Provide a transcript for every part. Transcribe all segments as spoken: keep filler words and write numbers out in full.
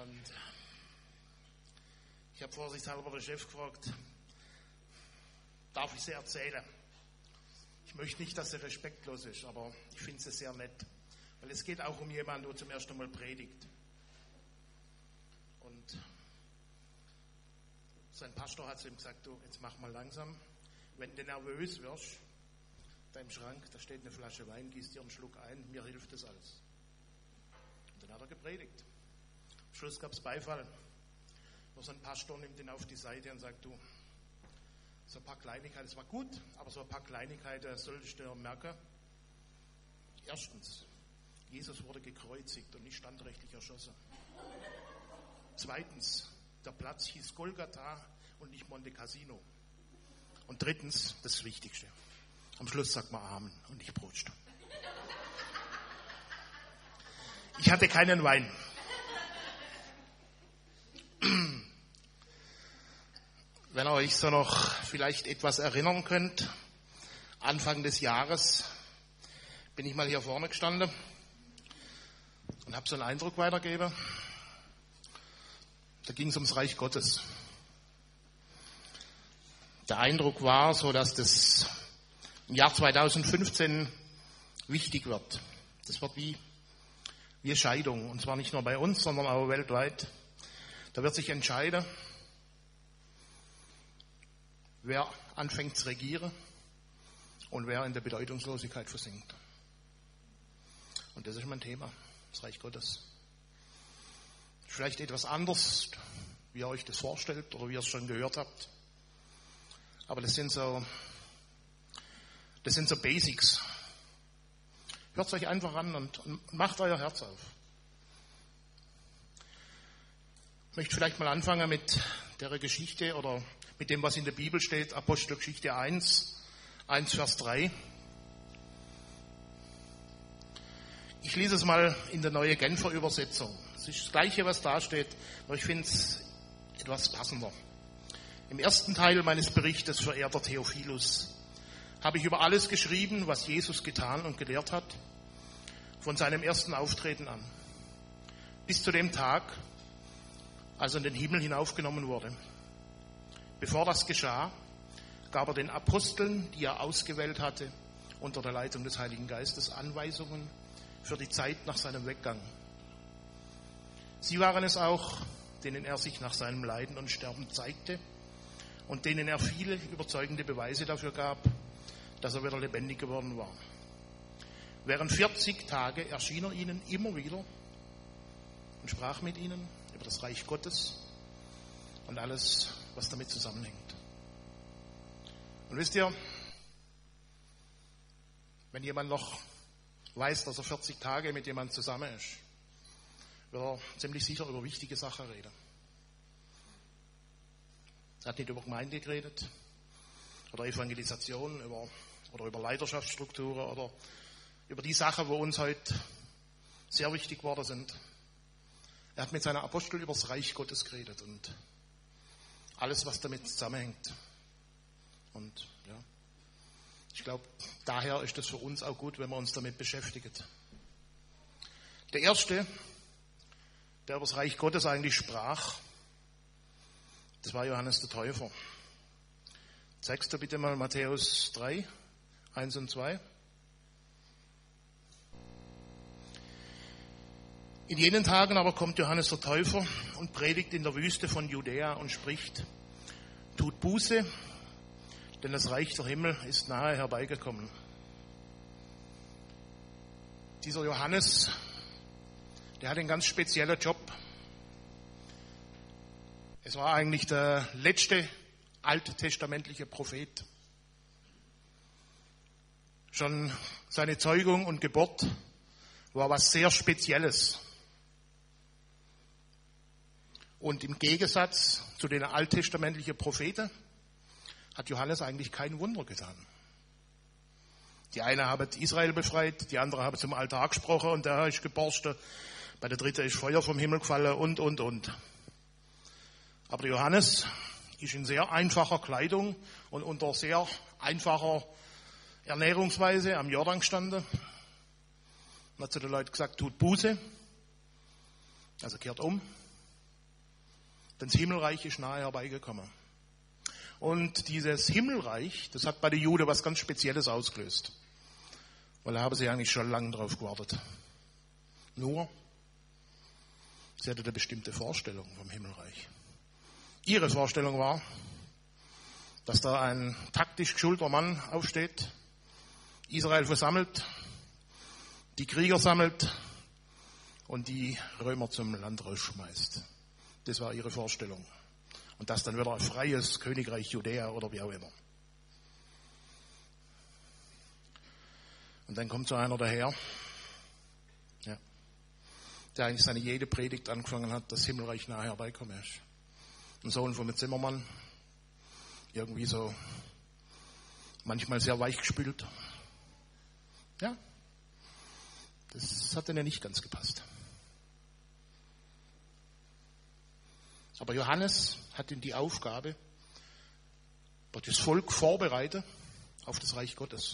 Und ich habe vorsichtshalber den Chef gefragt, darf ich sie erzählen? Ich möchte nicht, dass sie respektlos ist, aber ich finde sie sehr nett. Weil es geht auch um jemanden, der zum ersten Mal predigt. Und sein Pastor hat zu ihm gesagt, du, jetzt mach mal langsam. Wenn du nervös wirst, da im Schrank, da steht eine Flasche Wein, gieß dir einen Schluck ein, mir hilft das alles. Und dann hat er gepredigt. Am Schluss gab es Beifall. Nur sein Pastor nimmt ihn auf die Seite und sagt, du, so ein paar Kleinigkeiten, es war gut, aber so ein paar Kleinigkeiten solltest du merken. Erstens, Jesus wurde gekreuzigt und nicht standrechtlich erschossen. Zweitens, der Platz hieß Golgatha und nicht Monte Cassino. Und drittens, das Wichtigste. Am Schluss sagt man Amen und nicht Prost. Ich hatte keinen Wein. Wenn ihr euch so noch vielleicht etwas erinnern könnt, Anfang des Jahres bin ich mal hier vorne gestanden und habe so einen Eindruck weitergegeben. Da ging es ums Reich Gottes. Der Eindruck war so, dass das im Jahr zweitausendfünfzehn wichtig wird. Das wird wie, wie Scheidung. Und zwar nicht nur bei uns, sondern auch weltweit. Da wird sich entscheiden, wer anfängt zu regieren und wer in der Bedeutungslosigkeit versinkt. Und das ist mein Thema, das Reich Gottes. Vielleicht etwas anders, wie ihr euch das vorstellt oder wie ihr es schon gehört habt. Aber das sind so, das sind so Basics. Hört es euch einfach an und, und macht euer Herz auf. Ich möchte vielleicht mal anfangen mit der Geschichte oder mit dem, was in der Bibel steht, Apostelgeschichte eins, eins Vers drei. Ich lese es mal in der Neue Genfer Übersetzung. Es ist das Gleiche, was da steht, aber ich finde es etwas passender. Im ersten Teil meines Berichtes, verehrter Theophilus, habe ich über alles geschrieben, was Jesus getan und gelehrt hat, von seinem ersten Auftreten an, bis zu dem Tag, als er in den Himmel hinaufgenommen wurde. Bevor das geschah, gab er den Aposteln, die er ausgewählt hatte, unter der Leitung des Heiligen Geistes Anweisungen für die Zeit nach seinem Weggang. Sie waren es auch, denen er sich nach seinem Leiden und Sterben zeigte und denen er viele überzeugende Beweise dafür gab, dass er wieder lebendig geworden war. Während vierzig Tage erschien er ihnen immer wieder und sprach mit ihnen über das Reich Gottes und alles, was damit zusammenhängt. Und wisst ihr, wenn jemand noch weiß, dass er vierzig Tage mit jemandem zusammen ist, wird er ziemlich sicher über wichtige Sachen reden. Er hat nicht über Gemeinde geredet, oder Evangelisation, über, oder über Leiterschaftsstrukturen, oder über die Sachen, wo uns heute sehr wichtig geworden sind. Er hat mit seinen Aposteln über das Reich Gottes geredet und alles, was damit zusammenhängt. Und ja, ich glaube, daher ist es für uns auch gut, wenn wir uns damit beschäftigen. Der Erste, der über das Reich Gottes eigentlich sprach, das war Johannes der Täufer. Zeigst du bitte mal Matthäus drei, eins und zwei. In jenen Tagen aber kommt Johannes der Täufer und predigt in der Wüste von Judäa und spricht, tut Buße, denn das Reich der Himmel ist nahe herbeigekommen. Dieser Johannes, der hat einen ganz speziellen Job. Es war eigentlich der letzte alttestamentliche Prophet. Schon seine Zeugung und Geburt war was sehr Spezielles. Und im Gegensatz zu den alttestamentlichen Propheten hat Johannes eigentlich kein Wunder getan. Die eine haben Israel befreit, die andere haben zum Altar gesprochen und der Herr ist geborsten. Bei der dritten ist Feuer vom Himmel gefallen und, und, und. Aber der Johannes ist in sehr einfacher Kleidung und unter sehr einfacher Ernährungsweise am Jordan gestanden und hat zu den Leuten gesagt, tut Buße, also kehrt um Denn das Himmelreich ist nahe herbeigekommen. Und dieses Himmelreich, das hat bei den Juden was ganz Spezielles ausgelöst. Weil da haben sie eigentlich schon lange drauf gewartet. Nur, sie hatte eine bestimmte Vorstellung vom Himmelreich. Ihre Vorstellung war, dass da ein taktisch geschulter Mann aufsteht, Israel versammelt, die Krieger sammelt und die Römer zum Land rausschmeißt. Das war ihre Vorstellung. Und das dann wieder ein freies Königreich Judäa oder wie auch immer. Und dann kommt so einer daher, ja, der eigentlich seine jede Predigt angefangen hat, dass Himmelreich nahe herbeikommen ist. Ein Sohn von einem Zimmermann, irgendwie so manchmal sehr weichgespült. Ja, das hat denen nicht ganz gepasst. Aber Johannes hat ihm die Aufgabe, das Volk vorbereitet auf das Reich Gottes.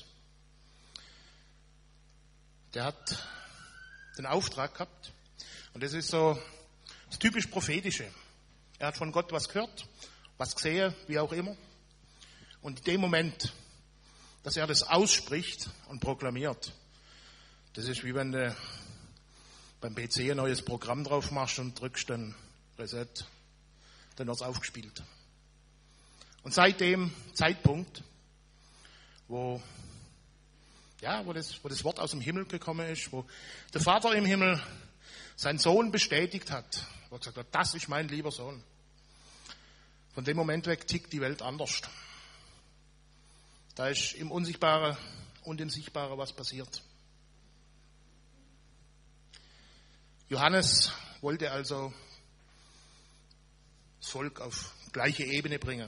Der hat den Auftrag gehabt, und das ist so das typisch Prophetische. Er hat von Gott was gehört, was gesehen, wie auch immer. Und in dem Moment, dass er das ausspricht und proklamiert, das ist wie wenn du beim P C ein neues Programm drauf machst und drückst dann Reset, dann wird es aufgespielt. Und seit dem Zeitpunkt, wo, ja, wo, das, wo das Wort aus dem Himmel gekommen ist, wo der Vater im Himmel seinen Sohn bestätigt hat, wo er gesagt hat, das ist mein lieber Sohn. Von dem Moment weg tickt die Welt anders. Da ist im Unsichtbaren und im Sichtbaren was passiert. Johannes wollte also das Volk auf gleiche Ebene bringen.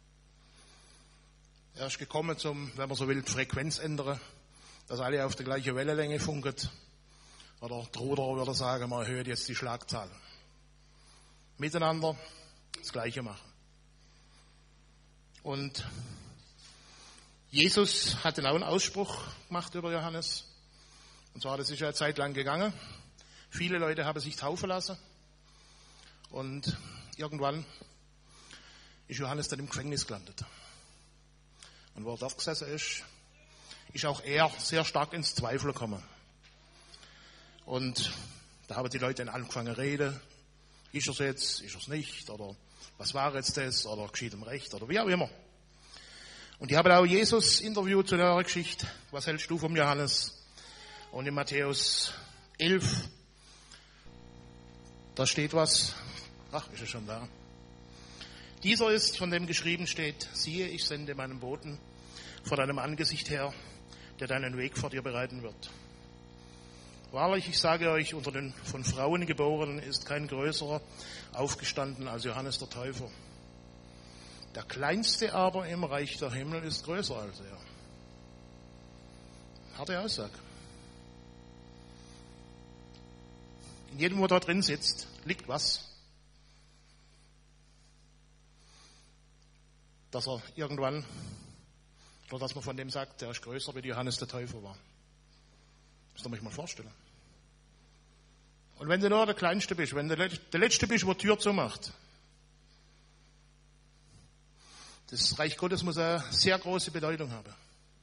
Er ist gekommen zum, wenn man so will, Frequenz ändern, dass alle auf der gleichen Wellenlänge funken. Oder der Ruder würde sagen, man erhöht jetzt die Schlagzahl. Miteinander das Gleiche machen. Und Jesus hat dann auch einen Ausspruch gemacht über Johannes. Und zwar, das ist ja eine Zeit lang gegangen. Viele Leute haben sich taufen lassen. Und irgendwann ist Johannes dann im Gefängnis gelandet. Und wo er dort gesessen ist, ist auch er sehr stark ins Zweifel gekommen. Und da haben die Leute dann angefangen zu reden. Ist er es jetzt? Ist er es nicht? Oder was war jetzt das? Oder geschieht ihm recht? Oder wie auch immer. Und die haben auch Jesus interviewt zu der Geschichte. Was hältst du vom Johannes? Und in Matthäus elf, da steht was. Ach, ist er schon da. Dieser ist, von dem geschrieben steht, siehe, ich sende meinen Boten vor deinem Angesicht her, der deinen Weg vor dir bereiten wird. Wahrlich, ich sage euch, unter den von Frauen geborenen ist kein größerer aufgestanden als Johannes der Täufer. Der Kleinste aber im Reich der Himmel ist größer als er. Harte Aussage. In jedem, wo da drin sitzt, liegt was. Dass er irgendwann, oder dass man von dem sagt, der ist größer, wie Johannes der Täufer war. Das muss man sich mal vorstellen. Und wenn du nur der Kleinste bist, wenn du der Letzte bist, wo die Tür zumacht, das Reich Gottes muss eine sehr große Bedeutung haben.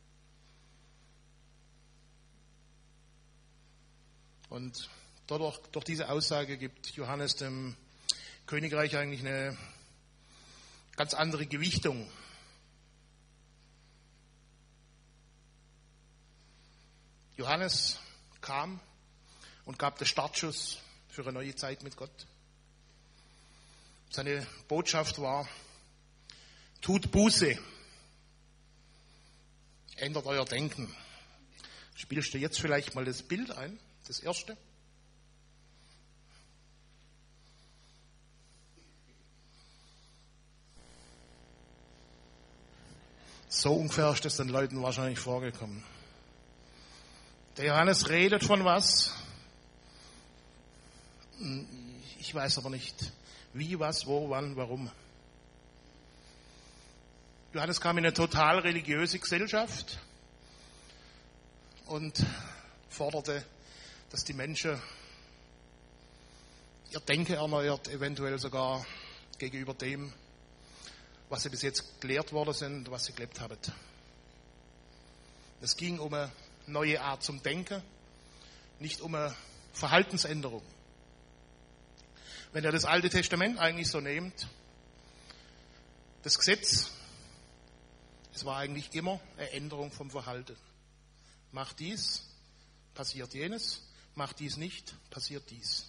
Und dadurch, durch diese Aussage gibt Johannes dem Königreich eigentlich eine ganz andere Gewichtung. Johannes kam und gab den Startschuss für eine neue Zeit mit Gott. Seine Botschaft war, tut Buße, ändert euer Denken. Spielst du jetzt vielleicht mal das Bild ein, das erste? So ungefähr ist das den Leuten wahrscheinlich vorgekommen. Der Johannes redet von was. Ich weiß aber nicht, wie, was, wo, wann, warum. Johannes kam in eine total religiöse Gesellschaft und forderte, dass die Menschen ihr Denken erneuert, eventuell sogar gegenüber dem, was sie bis jetzt gelehrt worden sind, was sie gelebt haben. Es ging um eine neue Art zum Denken, nicht um eine Verhaltensänderung. Wenn ihr das Alte Testament eigentlich so nehmt, das Gesetz, es war eigentlich immer eine Änderung vom Verhalten. Mach dies, passiert jenes, mach dies nicht, passiert dies.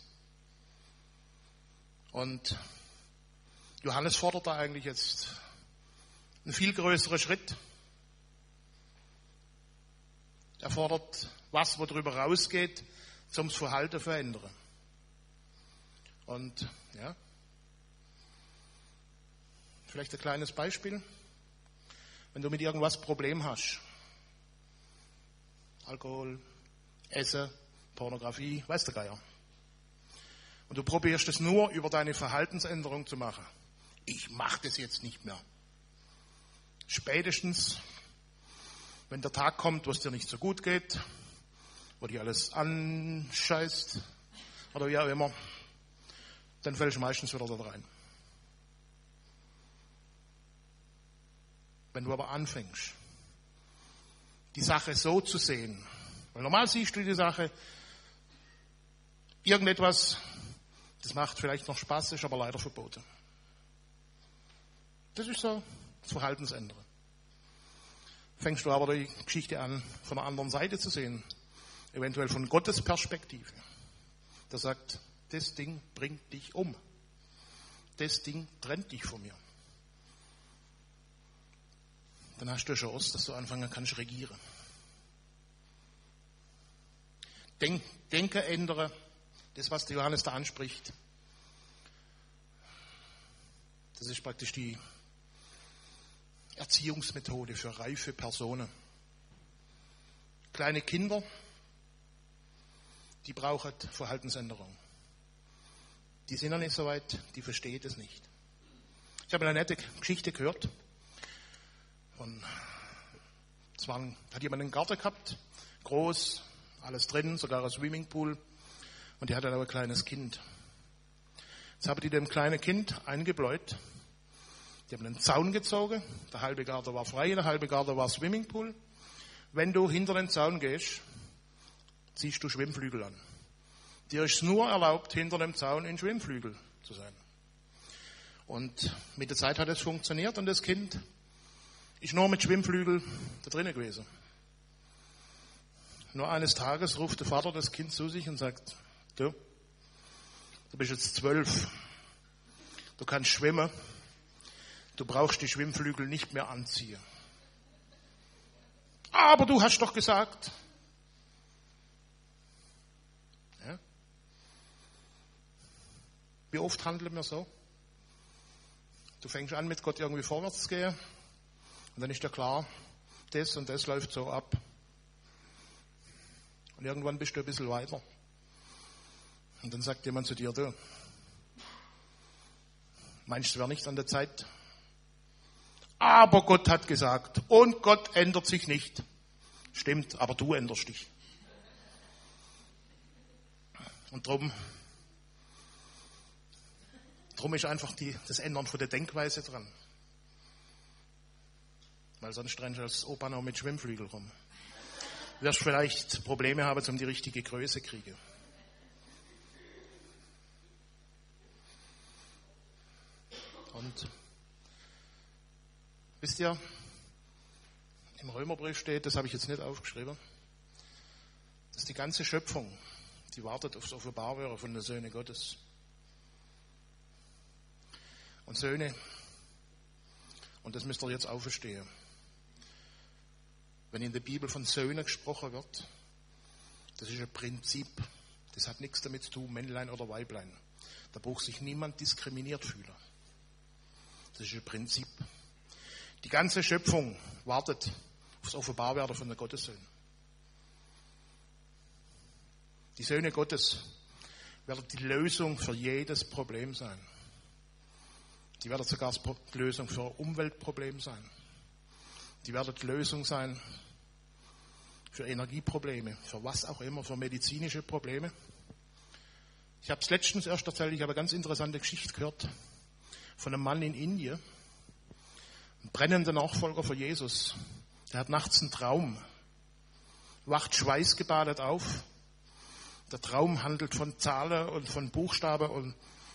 Und Johannes fordert da eigentlich jetzt einen viel größeren Schritt. Er fordert was, wo darüber rausgeht, zum Verhalten verändern. Und ja, vielleicht ein kleines Beispiel. Wenn du mit irgendwas Problem hast, Alkohol, Essen, Pornografie, weiß der Geier. Und du probierst es nur über deine Verhaltensänderung zu machen. Ich mache das jetzt nicht mehr. Spätestens, wenn der Tag kommt, wo es dir nicht so gut geht, wo dir alles anscheißt oder wie auch immer, dann fällst du meistens wieder da rein. Wenn du aber anfängst, die Sache so zu sehen, weil normal siehst du die Sache, irgendetwas, das macht vielleicht noch Spaß, ist aber leider verboten. Das ist so das Verhaltensändern. Fängst du aber die Geschichte an, von der anderen Seite zu sehen, eventuell von Gottes Perspektive. Der sagt, das Ding bringt dich um. Das Ding trennt dich von mir. Dann hast du eine Chance, dass du anfangen kannst regieren. Denk, Denke ändere, das, was der Johannes da anspricht. Das ist praktisch die Erziehungsmethode für reife Personen. Kleine Kinder, die brauchen Verhaltensänderung. Die sind noch nicht so weit, die verstehen es nicht. Ich habe eine nette Geschichte gehört. Und es war ein, hat jemand einen Garten gehabt, groß, alles drin, sogar ein Swimmingpool. Und die hatte auch ein kleines Kind. Jetzt haben die dem kleinen Kind eingebläut. Die haben einen Zaun gezogen. Der halbe Garten war frei, der halbe Garten war Swimmingpool. Wenn du hinter den Zaun gehst, ziehst du Schwimmflügel an. Dir ist es nur erlaubt, hinter dem Zaun in Schwimmflügel zu sein. Und mit der Zeit hat es funktioniert und das Kind ist nur mit Schwimmflügel da drinnen gewesen. Nur eines Tages ruft der Vater das Kind zu sich und sagt, du, du bist jetzt zwölf, du kannst schwimmen, du brauchst die Schwimmflügel nicht mehr anziehen. Aber du hast doch gesagt. Ja? Wie oft handeln wir so? Du fängst an, mit Gott irgendwie vorwärts zu gehen. Und dann ist dir klar, das und das läuft so ab. Und irgendwann bist du ein bisschen weiter. Und dann sagt jemand zu dir, du, meinst du, wäre nicht an der Zeit? Aber Gott hat gesagt, und Gott ändert sich nicht. Stimmt, aber du änderst dich. Und drum, drum ist einfach die, das Ändern von der Denkweise dran. Weil sonst rennst du als Opa noch mit Schwimmflügel rum. Du wirst vielleicht Probleme haben, um die richtige Größe zu kriegen. Und wisst ihr, im Römerbrief steht, das habe ich jetzt nicht aufgeschrieben, dass die ganze Schöpfung, die wartet aufs Offenbarwerden von den Söhnen Gottes. Und Söhne, und das müsst ihr jetzt auferstehen. Wenn in der Bibel von Söhnen gesprochen wird, das ist ein Prinzip. Das hat nichts damit zu tun, Männlein oder Weiblein. Da braucht sich niemand diskriminiert fühlen. Das ist ein Prinzip. Die ganze Schöpfung wartet aufs Offenbarwerden von den Gottessöhnen. Die Söhne Gottes werden die Lösung für jedes Problem sein. Die werden sogar die Lösung für ein Umweltproblem sein. Die werden die Lösung sein für Energieprobleme, für was auch immer, für medizinische Probleme. Ich habe es letztens erst erzählt, ich habe eine ganz interessante Geschichte gehört von einem Mann in Indien, ein brennender Nachfolger von Jesus. Der hat nachts einen Traum, wacht schweißgebadet auf. Der Traum handelt von Zahlen und von Buchstaben und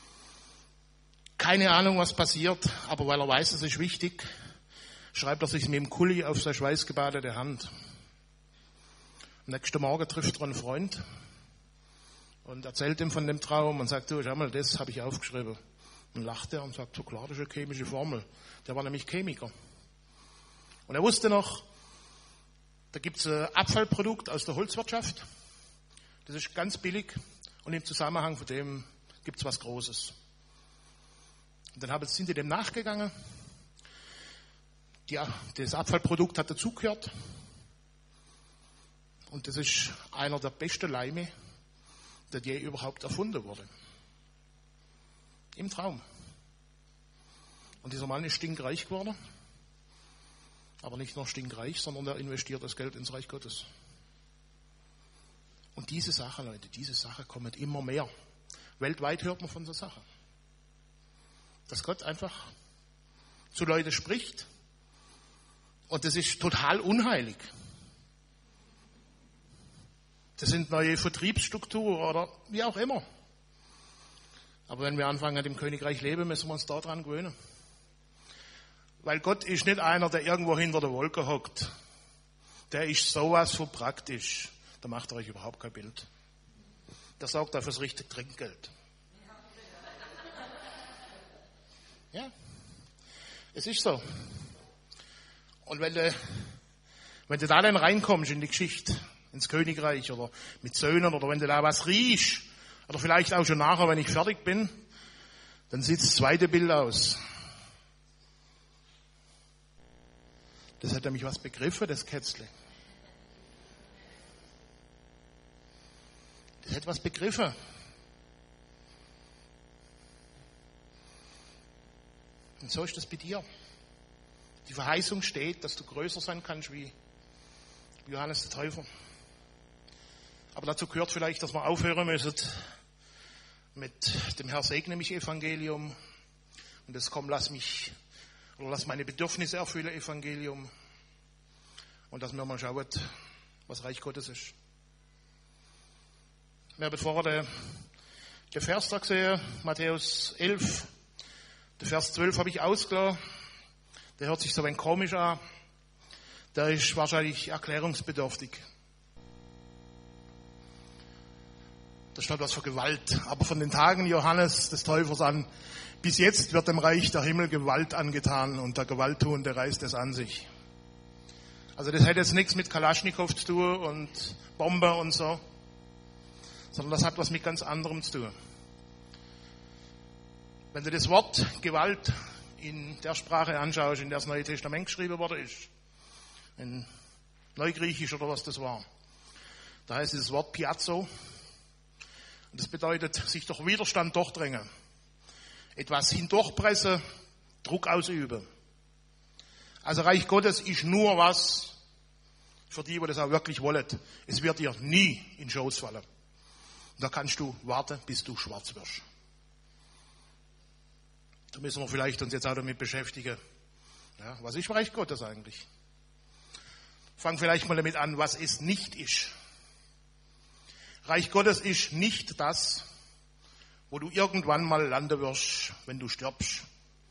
keine Ahnung, was passiert, aber weil er weiß, es ist wichtig, schreibt er sich mit dem Kuli auf seine schweißgebadete Hand. Am nächsten Morgen trifft er einen Freund und erzählt ihm von dem Traum und sagt, du, schau mal, das habe ich aufgeschrieben. Und lacht er und sagt, so klar, das ist eine chemische Formel. Der war nämlich Chemiker. Und er wusste noch, da gibt es ein Abfallprodukt aus der Holzwirtschaft. Das ist ganz billig und im Zusammenhang von dem gibt es was Großes. Und dann sind die dem nachgegangen. Ja, das Abfallprodukt hat dazugehört. Und das ist einer der besten Leime, der je überhaupt erfunden wurde. Im Traum. Und dieser Mann ist stinkreich geworden. Aber nicht nur stinkreich, sondern er investiert das Geld ins Reich Gottes. Und diese Sache, Leute, diese Sache kommt immer mehr. Weltweit hört man von so Sachen. Dass Gott einfach zu Leuten spricht. Und das ist total unheilig. Das sind neue Vertriebsstrukturen oder wie auch immer. Aber wenn wir anfangen, im Königreich leben, müssen wir uns daran gewöhnen. Weil Gott ist nicht einer, der irgendwo hinter der Wolke hockt. Der ist sowas von praktisch. Da macht er euch überhaupt kein Bild. Der sorgt dafür das richtige Trinkgeld. Ja, es ist so. Und wenn du, wenn du da dann reinkommst in die Geschichte, ins Königreich oder mit Söhnen oder wenn du da was riechst, oder vielleicht auch schon nachher, wenn ich fertig bin, dann sieht das zweite Bild aus. Das hat nämlich was begriffen, das Kätzle. Das hat was begriffen. Und so ist das bei dir. Die Verheißung steht, dass du größer sein kannst wie Johannes der Täufer. Aber dazu gehört vielleicht, dass wir aufhören müssen mit dem Herr segne mich Evangelium und das komm, lass mich oder lass meine Bedürfnisse erfüllen Evangelium und dass wir mal schauen, was Reich Gottes ist. Wir haben vorher den, den Vers da gesehen, Matthäus elf. Den Vers zwölf habe ich ausgelassen. Der hört sich so ein komisch an. Der ist wahrscheinlich erklärungsbedürftig. Da steht was von Gewalt. Aber von den Tagen Johannes des Täufers an bis jetzt wird dem Reich der Himmel Gewalt angetan und der Gewalttuende reißt es an sich. Also das hat jetzt nichts mit Kalaschnikow zu tun und Bombe und so, sondern das hat was mit ganz anderem zu tun. Wenn du das Wort Gewalt in der Sprache anschaust, in der das Neue Testament geschrieben worden ist, in Neugriechisch oder was das war, da heißt dieses Wort Piazzo. Und das bedeutet, sich durch Widerstand durchdrängen. Etwas hindurchpressen, Druck ausüben. Also Reich Gottes ist nur was für die, die das auch wirklich wollen. Es wird dir nie in den Schoß fallen. Und da kannst du warten, bis du schwarz wirst. Da müssen wir vielleicht uns jetzt auch damit beschäftigen. Ja, was ist Reich Gottes eigentlich? Fang vielleicht mal damit an, was es nicht ist. Reich Gottes ist nicht das, wo du irgendwann mal landen wirst, wenn du stirbst.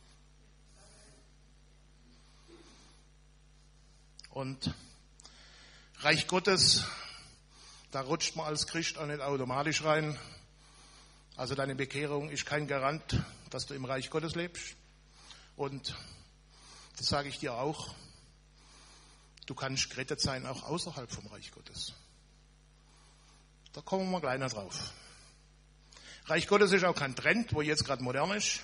Und Reich Gottes, da rutscht man als Christ auch nicht automatisch rein. Also deine Bekehrung ist kein Garant, dass du im Reich Gottes lebst. Und das sage ich dir auch, du kannst gerettet sein, auch außerhalb vom Reich Gottes. Da kommen wir gleich noch drauf. Reich Gottes ist auch kein Trend, wo jetzt gerade modern ist.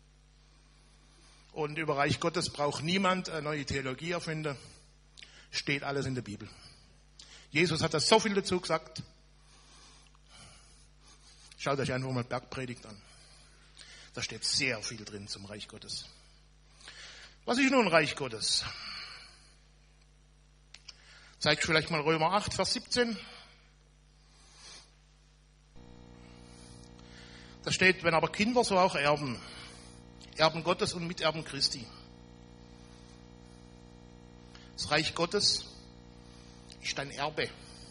Und über Reich Gottes braucht niemand eine neue Theologie erfinden. Steht alles in der Bibel. Jesus hat da so viel dazu gesagt. Schaut euch einfach mal Bergpredigt an. Da steht sehr viel drin zum Reich Gottes. Was ist nun Reich Gottes? Zeigt vielleicht mal Römer acht, Vers siebzehn. Da steht, wenn aber Kinder, so auch Erben. Erben Gottes und Miterben Christi. Das Reich Gottes ist dein Erbe.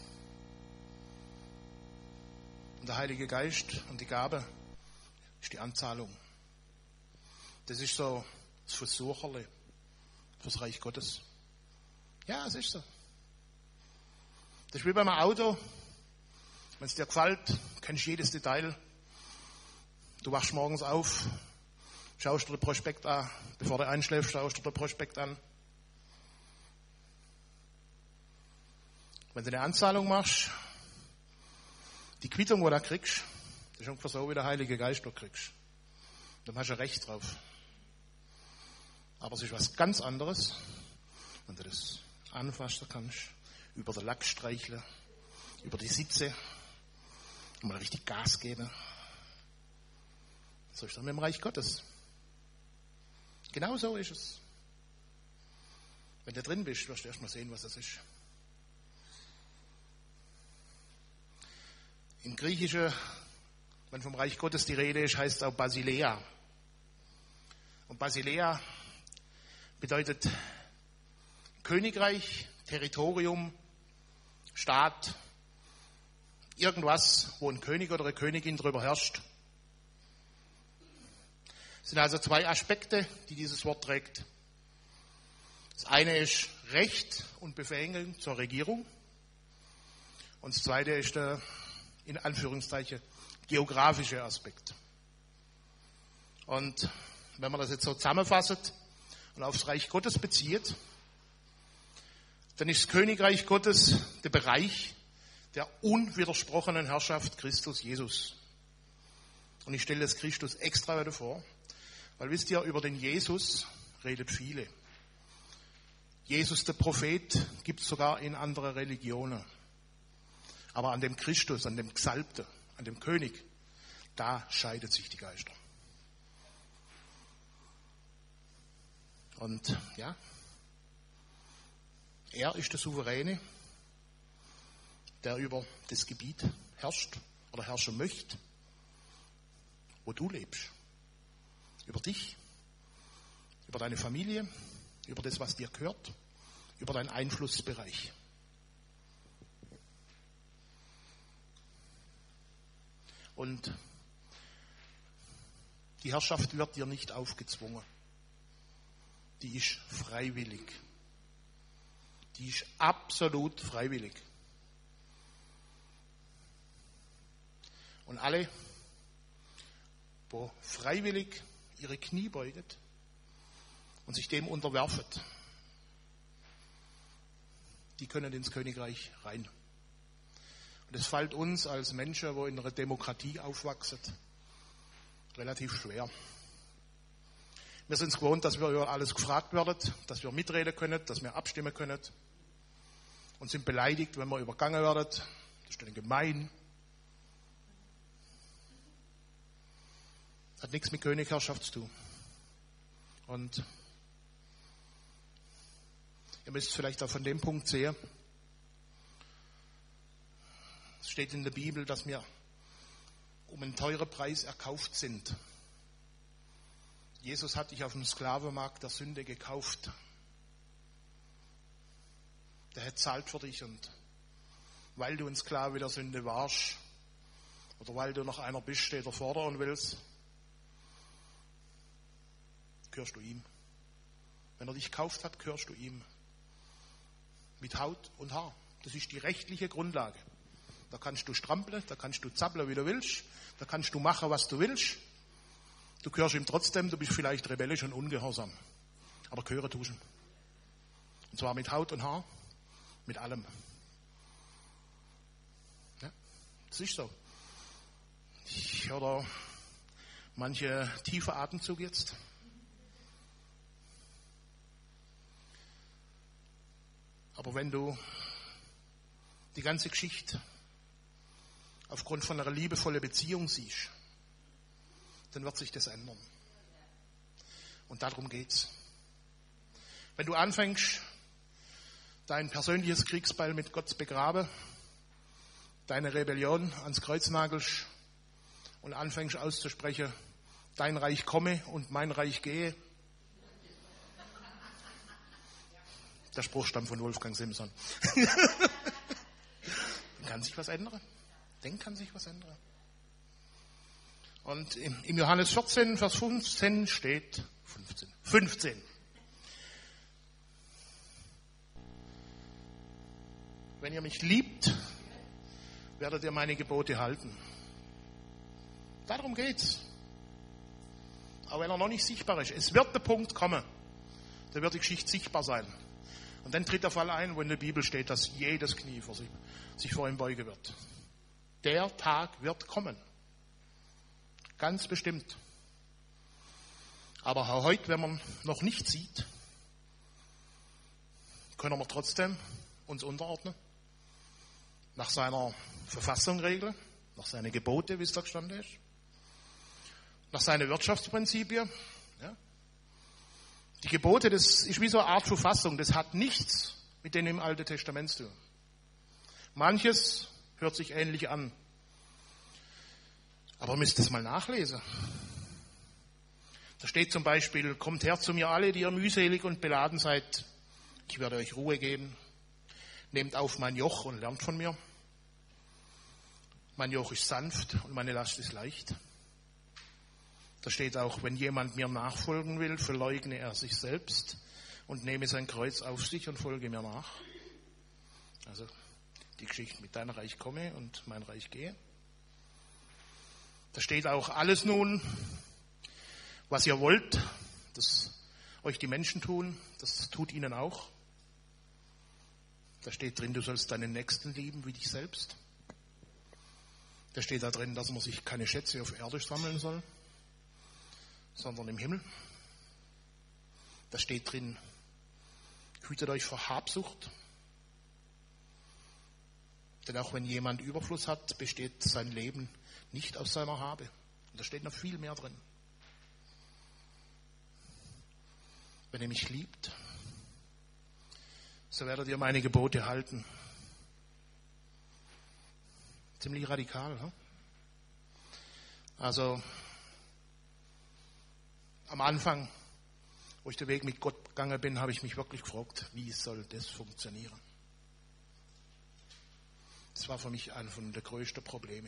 Und der Heilige Geist und die Gabe ist die Anzahlung. Das ist so das Versucherle fürs Reich Gottes. Ja, es ist so. Das ist wie beim Auto. Wenn es dir gefällt, kennst du jedes Detail. Du wachst morgens auf, schaust dir den Prospekt an. Bevor du einschläfst, schaust du dir den Prospekt an. Wenn du eine Anzahlung machst, die Quittung, die du kriegst, das ist ungefähr so, wie der Heilige Geist du kriegst. Dann hast du Recht drauf. Aber es ist was ganz anderes, wenn du das anfassen kannst, über den Lack streicheln, über die Sitze, und mal richtig Gas geben. So ist das mit dem Reich Gottes. Genau so ist es. Wenn du drin bist, wirst du erst mal sehen, was das ist. Im Griechischen, wenn vom Reich Gottes die Rede ist, heißt es auch Basileia. Und Basileia bedeutet Königreich, Territorium, Staat, irgendwas, wo ein König oder eine Königin drüber herrscht. Es sind also zwei Aspekte, die dieses Wort trägt. Das eine ist Recht und Befähigung zur Regierung. Und das zweite ist der, in Anführungszeichen, geografische Aspekt. Und wenn man das jetzt so zusammenfasst und aufs Reich Gottes bezieht, dann ist das Königreich Gottes der Bereich der unwidersprochenen Herrschaft Christus Jesus. Und ich stelle das Christus extra wieder vor, weil wisst ihr, über den Jesus redet viele. Jesus, der Prophet, gibt es sogar in anderen Religionen. Aber an dem Christus, an dem Gesalbten, an dem König, da scheidet sich die Geister. Und ja, er ist der Souveräne, der über das Gebiet herrscht oder herrschen möchte, wo du lebst. Über dich, über deine Familie, über das, was dir gehört, über deinen Einflussbereich. Und die Herrschaft wird dir nicht aufgezwungen. Die ist freiwillig. Die ist absolut freiwillig. Und alle, wo freiwillig ihre Knie beuget und sich dem unterwerfen, die können ins Königreich rein. Und es fällt uns als Menschen, wo in einer Demokratie aufwachsen, relativ schwer. Wir sind es gewohnt, dass wir über alles gefragt werden, dass wir mitreden können, dass wir abstimmen können und sind beleidigt, wenn wir übergangen werden. Das ist dann gemein. Hat nichts mit Königherrschaft zu tun. Und ihr müsst vielleicht auch von dem Punkt sehen, es steht in der Bibel, dass wir um einen teuren Preis erkauft sind. Jesus hat dich auf dem Sklavenmarkt der Sünde gekauft. Der hat zahlt für dich, und weil du ein Sklave der Sünde warst oder weil du noch einer bist, der dir fordern willst, gehörst du ihm. Wenn er dich gekauft hat, gehörst du ihm. Mit Haut und Haar. Das ist die rechtliche Grundlage. Da kannst du strampeln, da kannst du zappeln, wie du willst. Da kannst du machen, was du willst. Du gehörst ihm trotzdem, du bist vielleicht rebellisch und ungehorsam. Aber gehören tust du. Und zwar mit Haut und Haar, mit allem. Ja, das ist so. Ich höre da manche tiefe Atemzug jetzt. Aber wenn du die ganze Geschichte aufgrund von einer liebevollen Beziehung siehst, dann wird sich das ändern. Und darum geht's. Wenn du anfängst, dein persönliches Kriegsbeil mit Gott zu begraben, deine Rebellion ans Kreuz nagelst und anfängst auszusprechen, dein Reich komme und mein Reich gehe. Der Spruch stammt von Wolfgang Simson. Kann sich was ändern? Denk kann sich was ändern. Und im Johannes vierzehn, Vers fünfzehn steht, fünfzehn, fünfzehn. Wenn ihr mich liebt, werdet ihr meine Gebote halten. Darum geht's. Auch wenn er noch nicht sichtbar ist. Es wird der Punkt kommen, da wird die Geschichte sichtbar sein. Und dann tritt der Fall ein, wo in der Bibel steht, dass jedes Knie vor sich, sich vor ihm beugen wird. Der Tag wird kommen. Ganz bestimmt. Aber heute, wenn man noch nicht sieht, können wir trotzdem uns unterordnen. Nach seiner Verfassung regeln, nach seinen Gebote, wie es da gestanden ist. Nach seinen Wirtschaftsprinzipien. Ja. Die Gebote, das ist wie so eine Art Verfassung, das hat nichts mit denen im Alten Testament zu tun. Manches hört sich ähnlich an. Aber ihr müsst es mal nachlesen. Da steht zum Beispiel, kommt her zu mir alle, die ihr mühselig und beladen seid. Ich werde euch Ruhe geben. Nehmt auf mein Joch und lernt von mir. Mein Joch ist sanft und meine Last ist leicht. Da steht auch, wenn jemand mir nachfolgen will, verleugne er sich selbst und nehme sein Kreuz auf sich und folge mir nach. Also die Geschichte mit dein Reich komme und mein Reich gehe. Da steht auch alles nun, was ihr wollt, das euch die Menschen tun, das tut ihnen auch. Da steht drin, du sollst deinen Nächsten lieben wie dich selbst. Da steht da drin, dass man sich keine Schätze auf Erde sammeln soll, sondern im Himmel. Da steht drin, hütet euch vor Habsucht. Denn auch wenn jemand Überfluss hat, besteht sein Leben nicht aus seiner Habe. Und da steht noch viel mehr drin. Wenn ihr mich liebt, so werdet ihr meine Gebote halten. Ziemlich radikal. Hm? Also am Anfang, wo ich den Weg mit Gott gegangen bin, habe ich mich wirklich gefragt, wie soll das funktionieren? Das war für mich einer von der größten Probleme.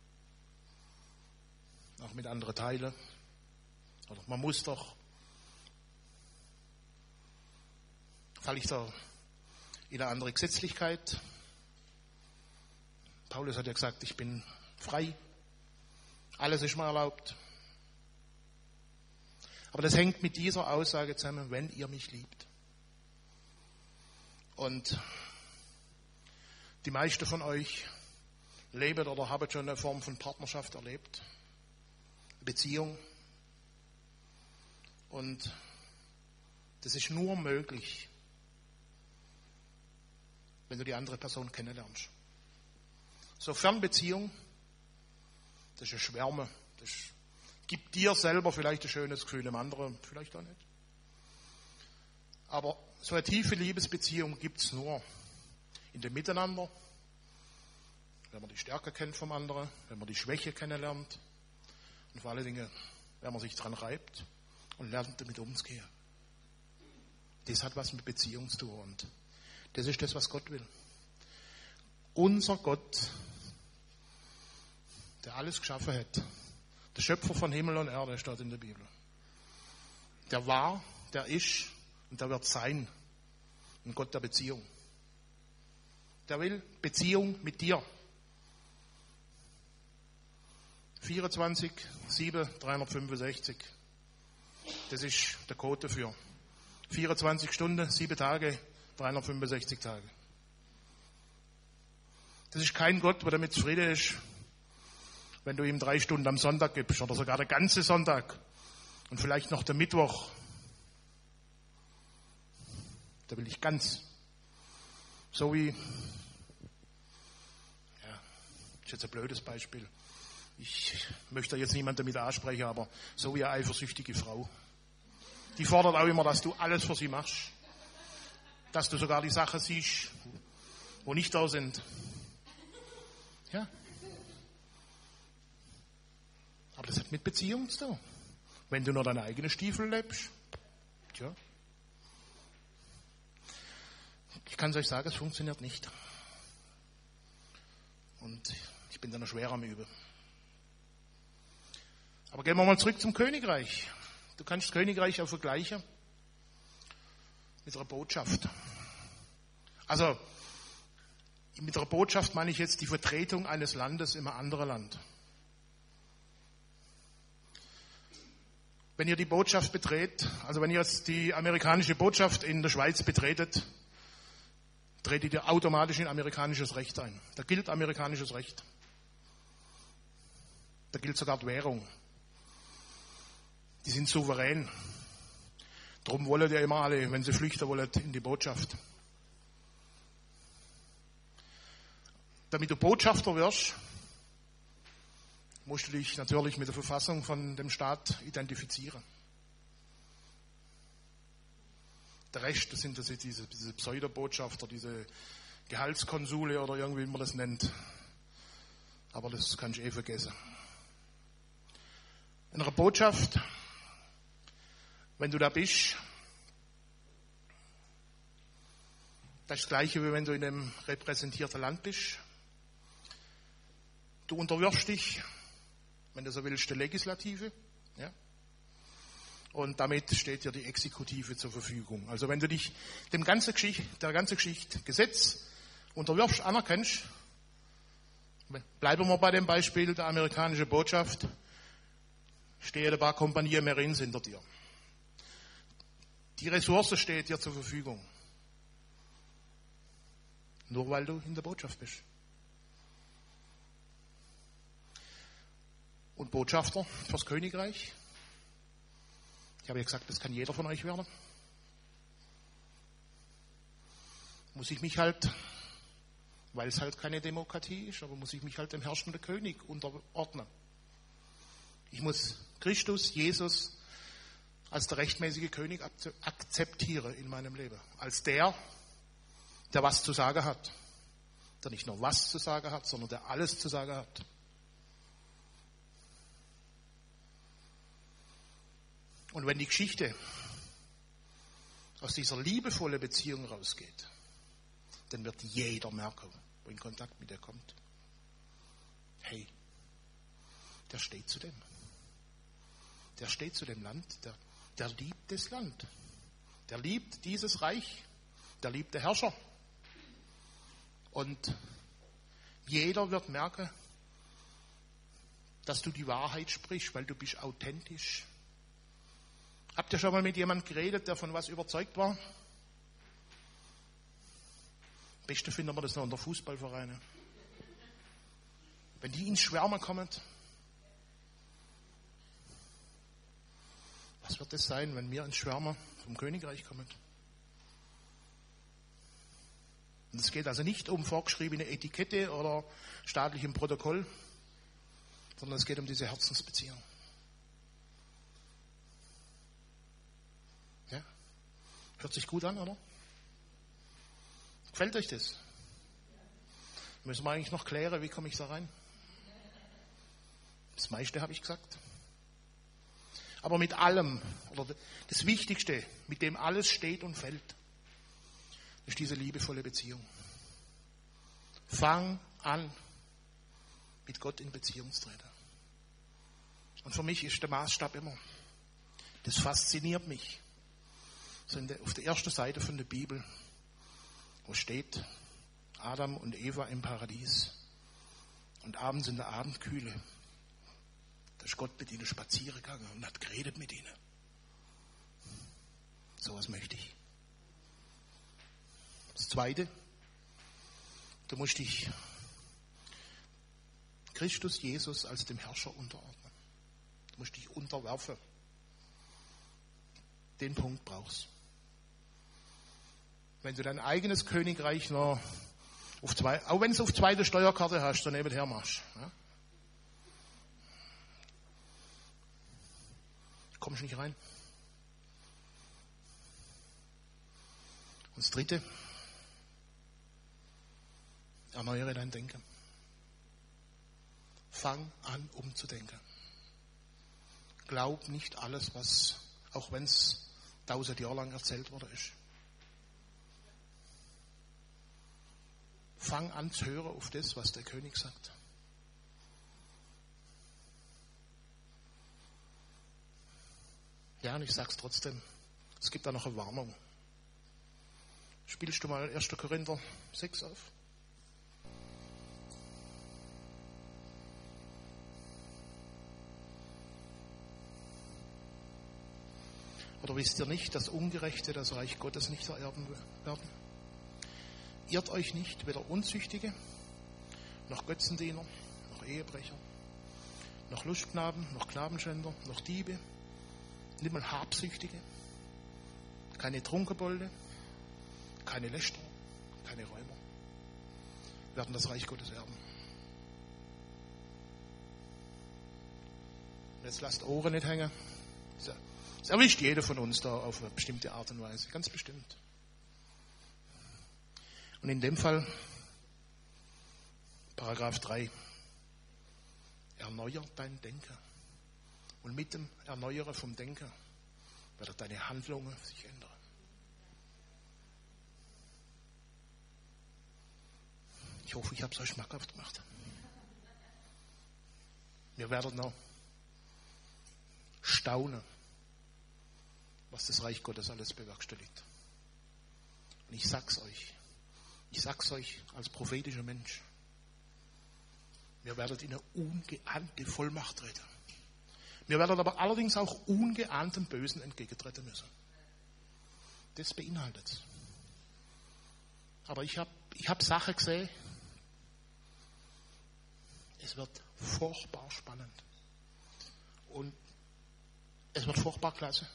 Auch mit anderen Teilen. Oder man muss doch, falle ich da in eine andere Gesetzlichkeit. Paulus hat ja gesagt, ich bin frei. Alles ist mir erlaubt. Aber das hängt mit dieser Aussage zusammen, wenn ihr mich liebt. Und die meisten von euch leben oder haben schon eine Form von Partnerschaft erlebt. Beziehung. Und das ist nur möglich, wenn du die andere Person kennenlernst. So Fernbeziehung, das ist ein Schwärmen. Das gibt dir selber vielleicht ein schönes Gefühl, dem anderen vielleicht auch nicht. Aber so eine tiefe Liebesbeziehung gibt es nur in dem Miteinander, wenn man die Stärke kennt vom anderen, wenn man die Schwäche kennenlernt und vor allen Dingen, wenn man sich dran reibt und lernt, damit umzugehen. Das hat was mit Beziehung zu tun und das ist das, was Gott will. Unser Gott, der alles geschaffen hat, der Schöpfer von Himmel und Erde, steht in der Bibel. Der war, der ist und der wird sein. Ein Gott der Beziehung. Der will Beziehung mit dir. vierundzwanzig sieben dreihundertfünfundsechzig. Das ist der Code dafür. vierundzwanzig Stunden, sieben Tage, dreihundertfünfundsechzig Tage. Das ist kein Gott, der damit zufrieden ist, wenn du ihm drei Stunden am Sonntag gibst oder sogar der ganze Sonntag und vielleicht noch der Mittwoch. Da will ich ganz. So wie, ja, ist jetzt ein blödes Beispiel. Ich möchte jetzt niemand damit ansprechen, aber so wie eine eifersüchtige Frau. Die fordert auch immer, dass du alles für sie machst. Dass du sogar die Sachen siehst, wo nicht da sind. Ja. Aber das hat mit Beziehung zu tun. Wenn du nur deine eigenen Stiefel lebst, tja. Ich kann es euch sagen, es funktioniert nicht. Und ich bin da noch schwer am Üben. Aber gehen wir mal zurück zum Königreich. Du kannst das Königreich auch vergleichen mit einer Botschaft. Also, mit einer Botschaft meine ich jetzt die Vertretung eines Landes in einem anderen Land. Wenn ihr die Botschaft betretet, also wenn ihr jetzt die amerikanische Botschaft in der Schweiz betretet, tretet ihr automatisch in amerikanisches Recht ein. Da gilt amerikanisches Recht. Da gilt sogar die Währung. Die sind souverän. Darum wollen ja immer alle, wenn sie flüchten wollen, in die Botschaft. Damit du Botschafter wirst, musst du dich natürlich mit der Verfassung von dem Staat identifizieren. Der Rest, das sind diese, diese Pseudobotschafter, diese Gehaltskonsule oder irgendwie, wie man das nennt. Aber das kannst du eh vergessen. In einer Botschaft, wenn du da bist, das ist das Gleiche, wie wenn du in einem repräsentierten Land bist. Du unterwirfst dich, wenn du so willst, der Legislative. Ja? Und damit steht dir die Exekutive zur Verfügung. Also wenn du dich dem ganzen Geschichte, der ganzen Geschichte Gesetz unterwirfst, anerkennst, bleiben wir bei dem Beispiel der amerikanischen Botschaft, stehen ein paar Kompanien Marines hinter dir. Die Ressource steht dir zur Verfügung. Nur weil du in der Botschaft bist. Und Botschafter fürs Königreich. Ich habe ja gesagt, das kann jeder von euch werden. Muss ich mich halt, weil es halt keine Demokratie ist, aber muss ich mich halt dem herrschenden König unterordnen. Ich muss Christus, Jesus, als der rechtmäßige König akzeptieren in meinem Leben. Als der, der was zu sagen hat. Der nicht nur was zu sagen hat, sondern der alles zu sagen hat. Und wenn die Geschichte aus dieser liebevollen Beziehung rausgeht, dann wird jeder merken, wo in Kontakt mit dir kommt. Hey, der steht zu dem. Der steht zu dem Land, der, der liebt das Land. Der liebt dieses Reich. Der liebt der Herrscher. Und jeder wird merken, dass du die Wahrheit sprichst, weil du bist authentisch. Habt ihr schon mal mit jemandem geredet, der von was überzeugt war? Am besten finden wir das noch unter Fußballvereinen. Wenn die ins Schwärmen kommen, was wird das sein, wenn wir ins Schwärmen vom Königreich kommen? Und es geht also nicht um vorgeschriebene Etikette oder staatlichem Protokoll, sondern es geht um diese Herzensbeziehung. Ja? Hört sich gut an, oder? Gefällt euch das? Müssen wir eigentlich noch klären, wie komme ich da rein? Das meiste habe ich gesagt. Aber mit allem, oder das Wichtigste, mit dem alles steht und fällt, ist diese liebevolle Beziehung. Fang an, mit Gott in Beziehung zu treten. Und für mich ist der Maßstab immer, das fasziniert mich. So in der, auf der ersten Seite von der Bibel, wo steht, Adam und Eva im Paradies und abends in der Abendkühle, da ist Gott mit ihnen spazieren gegangen und hat geredet mit ihnen. So was möchte ich. Das Zweite, du musst dich Christus Jesus als dem Herrscher unterordnen. Du musst dich unterwerfen. Den Punkt brauchst. Wenn du dein eigenes Königreich noch auf zwei, auch wenn du es auf zweite Steuerkarte hast, dann nebenher machst. Ja? Kommst nicht rein. Und das Dritte, erneuere dein Denken. Fang an, umzudenken. Glaub nicht alles, was, auch wenn es tausend Jahre lang erzählt worden ist. Fang an zu hören auf das, was der König sagt. Ja, und ich sag's trotzdem. Es gibt da noch eine Warnung. Spielst du mal erster Korinther sechs auf? Oder wisst ihr nicht, dass Ungerechte das Reich Gottes nicht ererben werden? Irrt euch nicht, weder Unzüchtige, noch Götzendiener, noch Ehebrecher, noch Lustknaben, noch Knabenschänder, noch Diebe, nicht mal Habsüchtige, keine Trunkenbolde, keine Lästerer, keine Räuber, werden das Reich Gottes erben. Und jetzt lasst Ohren nicht hängen. Es erwischt jeder von uns da auf eine bestimmte Art und Weise, ganz bestimmt. Und in dem Fall, Paragraph drei, erneuert dein Denken. Und mit dem Erneuern vom Denken werden deine Handlungen sich ändern. Ich hoffe, ich habe es euch schmackhaft gemacht. Wir werden noch staunen, was das Reich Gottes alles bewerkstelligt. Und ich sag's euch, ich sag's euch als prophetischer Mensch, wir werden in eine ungeahnte Vollmacht treten. Wir werden aber allerdings auch ungeahntem Bösen entgegentreten müssen. Das beinhaltet es. Aber ich habe ich hab Sachen gesehen, es wird furchtbar spannend. Und es wird furchtbar klasse.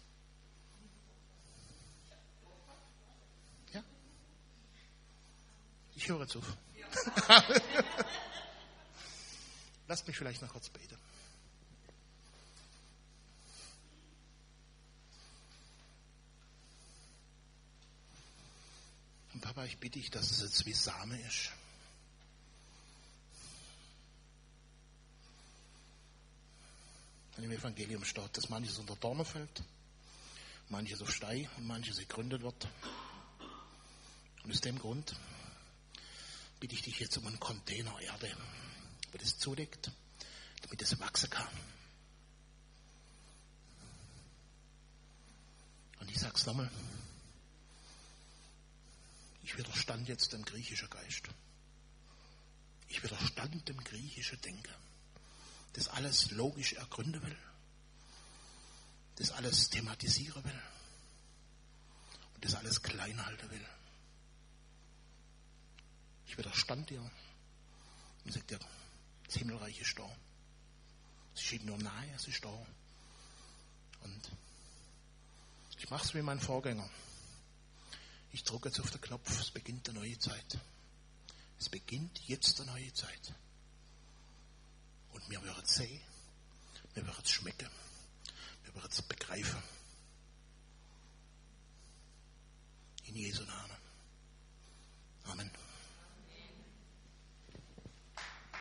Ja? Ich höre jetzt auf. Lasst mich vielleicht noch kurz beten. Und Papa, ich bitte dich, dass es jetzt wie Same ist. Wenn im Evangelium steht, dass manches unter Dornen fällt, manches auf Stein und manches gegründet wird. Und aus dem Grund bitte ich dich jetzt um einen Container Erde, wo das zudeckt, damit es wachsen kann. Und ich sag's nochmal, ich widerstand jetzt dem griechischen Geist. Ich widerstand dem griechischen Denken, das alles logisch ergründen will, das alles thematisieren will und das alles klein halten will. Ich widerstand dir und sag dir, das Himmelreich ist da. Es steht nur nahe, es ist da. Und ich mache es wie mein Vorgänger. Ich drücke jetzt auf den Knopf, es beginnt eine neue Zeit. Es beginnt jetzt eine neue Zeit. Und wir werden es sehen, wir werden es schmecken, wir werden es begreifen.